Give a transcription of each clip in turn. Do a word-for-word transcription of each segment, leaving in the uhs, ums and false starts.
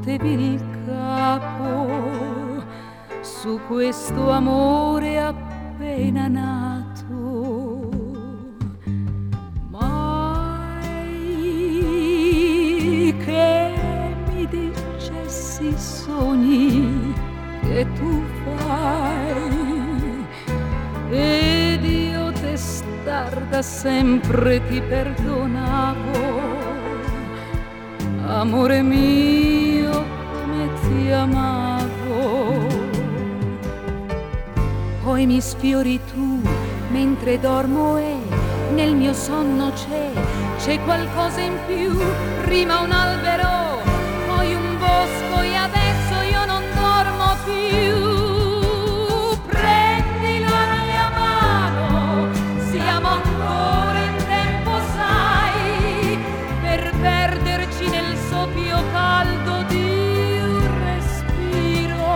voltevi il capo su questo amore appena nato. Mai che mi dicessi i sogni che tu fai ed io testarda sempre ti perdonavo. Amore mio, come ti amavo. Poi mi sfiori tu mentre dormo e nel mio sonno c'è, c'è qualcosa in più. Prima un albero, poi un bosco e adesso io non dormo più. Prendi la mia mano, siamo ancora in tempo, sai, per perderci nel soffio caldo di un respiro.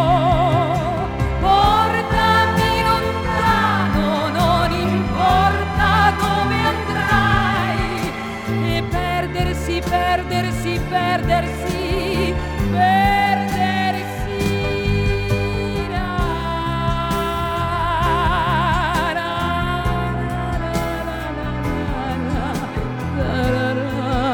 Portami lontano, non importa dove andrai, e perdersi, perdersi, perdersi, perdersi. La, la, la, la, la, la, la.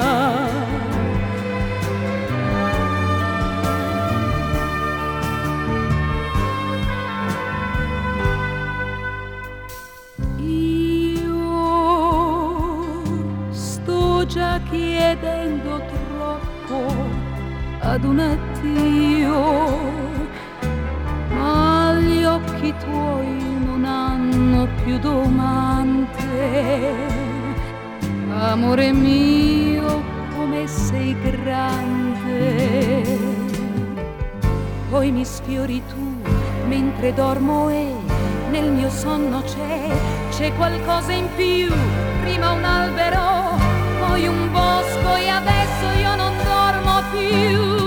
Sto già chiedendo troppo ad un addio, ma gli occhi tuoi non hanno più domande. Amore mio, come sei grande. Poi mi sfiori tu mentre dormo e nel mio sonno c'è, c'è qualcosa in più. Prima un albero, poi un bosco e adesso io non dormo più.